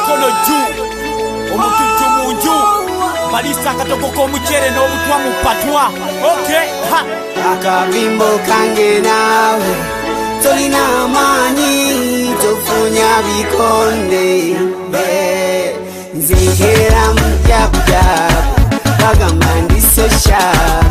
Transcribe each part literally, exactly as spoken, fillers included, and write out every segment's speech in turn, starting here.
mikono juu omututu munju balisa akatoko k'omucere n'obutwa mu patwa. Okay, ha akabimbo kange nawe tolina amaanyi tofunya bikonde nzekera mu jabujabu bagamba ndi so sharp.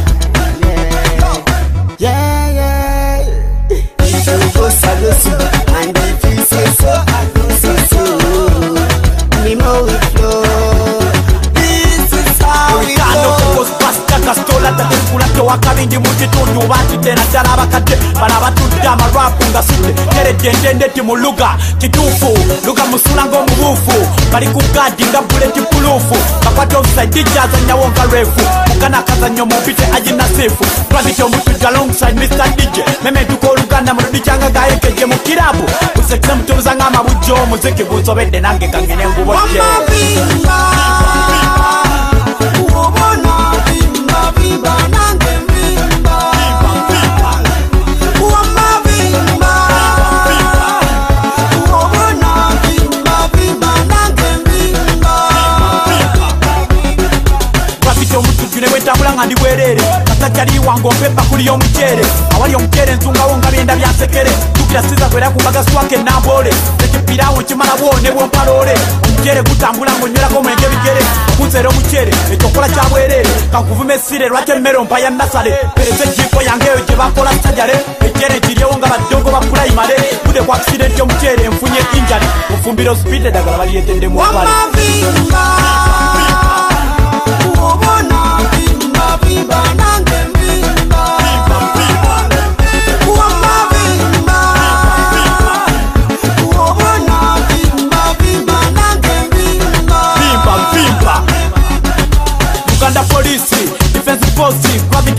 Yeah, yeah, if you go salosu and if you say so, I go say so. Nimo we flow, this is how we go. Kastola tatekula to wakabindi mukitundu batitena ddala abakadde bala batudde amarwapu nga sudde teredendende ti mu luga kituufu luga musula ng'omubuufu bali ku gadi nga buleti puluufu bakwata offside ijazanyawo nga refu mukana akazannyo mumpite agina seefu twabite omutujja alongside mister D J mementuka oluganda muludi kyanga gayekeje mu kirabu busekise mutuuza ng'amabujjo omuziki gunsobedde nange kangene ngubojje. Nga ndi bwerere kasajjali wange ompepa kuli omucere awali omucere ensungawo nga byenda byasekere tukira siza kwera kumbaga swake nambole ekipirawo kimala bwone bwompalole omucere gutambula ng'onywelako mwenge bigere okunseera omucere ekyokola kya bwerere kankuvuma essire lwaki emmere ompa ya nasale pereza ejjiiko yange eyo gye bakola sajale ecere kiryewo nga baddogo ba pulayimale kude ku akisidenti omucere enfunye injali mufumbiro speed eddagala baliyetedde mu mpale. Uganda Police, Defense Force,